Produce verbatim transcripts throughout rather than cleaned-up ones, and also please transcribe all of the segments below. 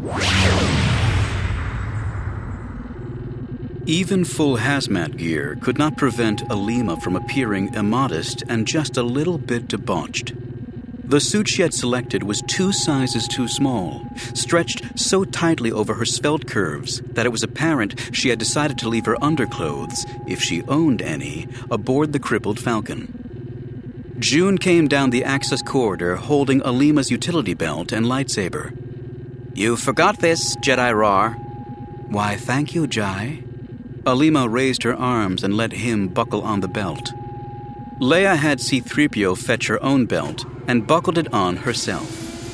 Even full hazmat gear could not prevent Alima from appearing immodest and just a little bit debauched. The suit she had selected was two sizes too small, stretched so tightly over her svelte curves that it was apparent she had decided to leave her underclothes, if she owned any, aboard the crippled Falcon. June came down the access corridor holding Alima's utility belt and lightsaber. "You forgot this, Jedi Rar." "Why, thank you, Jai." Alima raised her arms and let him buckle on the belt. Leia had C three P O fetch her own belt and buckled it on herself.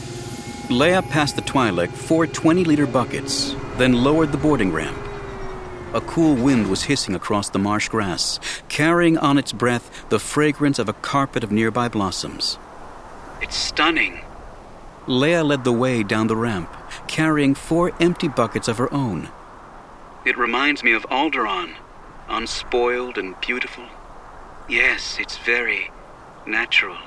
Leia passed the Twi'lek four twenty-liter buckets, then lowered the boarding ramp. A cool wind was hissing across the marsh grass, carrying on its breath the fragrance of a carpet of nearby blossoms. "It's stunning." Leia led the way down the ramp, carrying four empty buckets of her own. "It reminds me of Alderaan, unspoiled and beautiful. Yes, it's very natural."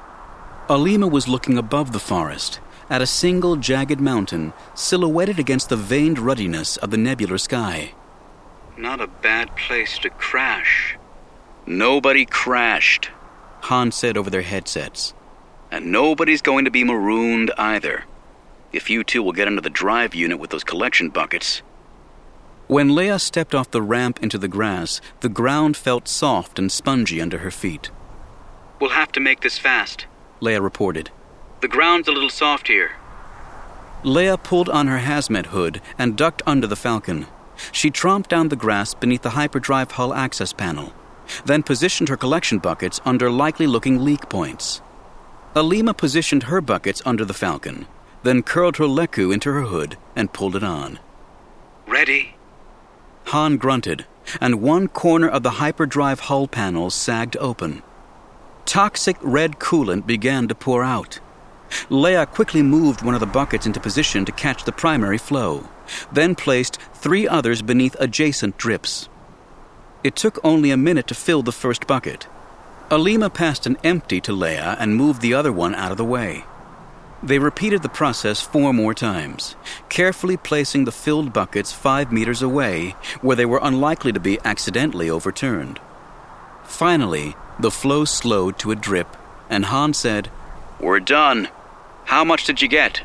Alima was looking above the forest, at a single jagged mountain silhouetted against the veined ruddiness of the nebular sky. "Not a bad place to crash." "Nobody crashed," Han said over their headsets. "And nobody's going to be marooned either. If you two will get into the drive unit with those collection buckets." When Leia stepped off the ramp into the grass, the ground felt soft and spongy under her feet. "We'll have to make this fast," Leia reported. "The ground's a little soft here." Leia pulled on her hazmat hood and ducked under the Falcon. She tromped down the grass beneath the hyperdrive hull access panel, then positioned her collection buckets under likely-looking leak points. Alima positioned her buckets under the Falcon, then curled her Leku into her hood and pulled it on. "Ready?" Han grunted, and one corner of the hyperdrive hull panel sagged open. Toxic red coolant began to pour out. Leia quickly moved one of the buckets into position to catch the primary flow, then placed three others beneath adjacent drips. It took only a minute to fill the first bucket. Alima passed an empty to Leia and moved the other one out of the way. They repeated the process four more times, carefully placing the filled buckets five meters away, where they were unlikely to be accidentally overturned. Finally, the flow slowed to a drip, and Han said, "We're done. How much did you get?"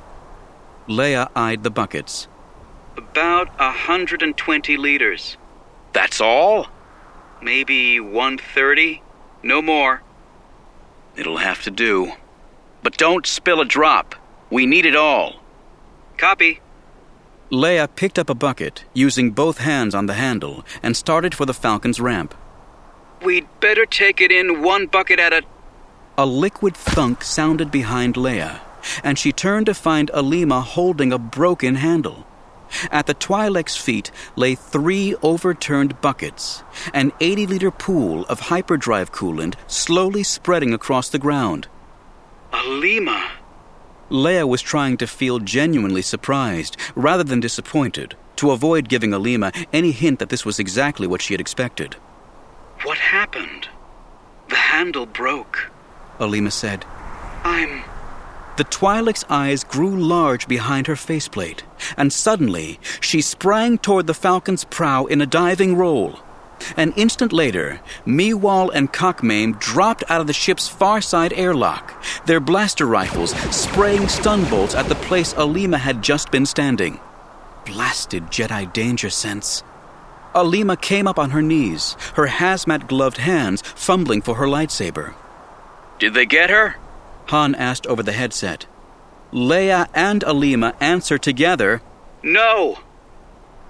Leia eyed the buckets. "About a hundred and twenty liters." "That's all?" "Maybe one thirty. No more." "It'll have to do. But don't spill a drop. We need it all." "Copy." Leia picked up a bucket, using both hands on the handle, and started for the Falcon's ramp. "We'd better take it in one bucket at a..." A liquid thunk sounded behind Leia, and she turned to find Alima holding a broken handle. At the Twi'lek's feet lay three overturned buckets, an eighty-liter pool of hyperdrive coolant slowly spreading across the ground. "Alima!" Leia was trying to feel genuinely surprised, rather than disappointed, to avoid giving Alima any hint that this was exactly what she had expected. "What happened?" "The handle broke," Alima said. "I'm..." The Twi'lek's eyes grew large behind her faceplate, and suddenly she sprang toward the Falcon's prow in a diving roll. An instant later, Meewal and Cockmame dropped out of the ship's far side airlock, their blaster rifles spraying stun bolts at the place Alima had just been standing. Blasted Jedi danger sense. Alima came up on her knees, her hazmat-gloved hands fumbling for her lightsaber. "Did they get her?" Han asked over the headset. Leia and Alima answered together, "No!"